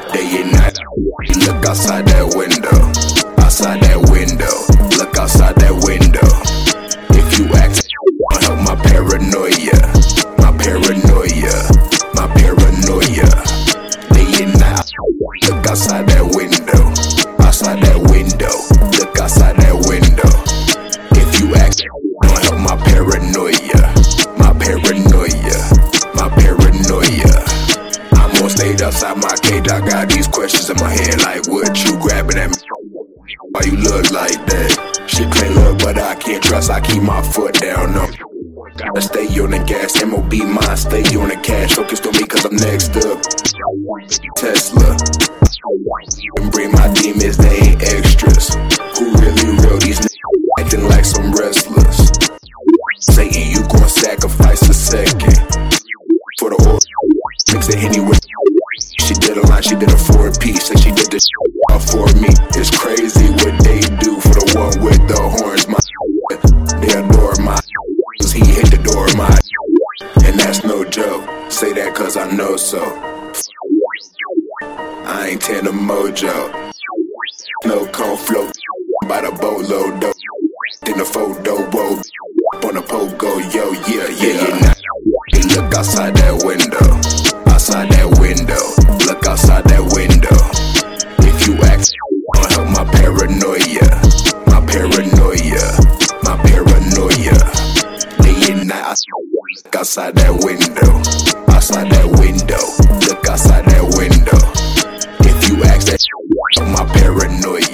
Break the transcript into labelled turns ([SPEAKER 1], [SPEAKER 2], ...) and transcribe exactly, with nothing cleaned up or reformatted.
[SPEAKER 1] Day and night, look outside that window. Outside that window, look outside that window. If you ask, I'll help my paranoia. My paranoia, my paranoia. Day and night, look outside that window. Outside that window, look outside that window. If you ask, I'll help my paranoia. My paranoia, my paranoia. I'm on stage outside my cage, I got these questions in my head like, what you grabbing at me? Why you look like that? Shit can't look, but I can't trust, I keep my foot down on. Gotta stay on the gas, M O B mine, stay on the cash. Focused on me cause I'm next up. Tesla. And bring my demons, they ain't extras. Who really real? These niggas acting like some wrestlers. Satan, you gon' sacrifice a second for the oil. Mix it anyway. She did a line, she did a four piece. Said she did this for me. It's crazy what they do for the one with the horns. My they adore my he hit the door, my and that's no joke. Say that cause I know so. I ain't Tana Mojo. No cone float by the boatload though. In the photo, whoa, on the pogo, yo, yeah, yeah, yeah. You look outside that window, outside that window, look outside that window. If you ask, I'll help my paranoia, my paranoia, my paranoia. Day and night, I look outside that window, outside that window, look outside that window. If you ask that, my paranoia.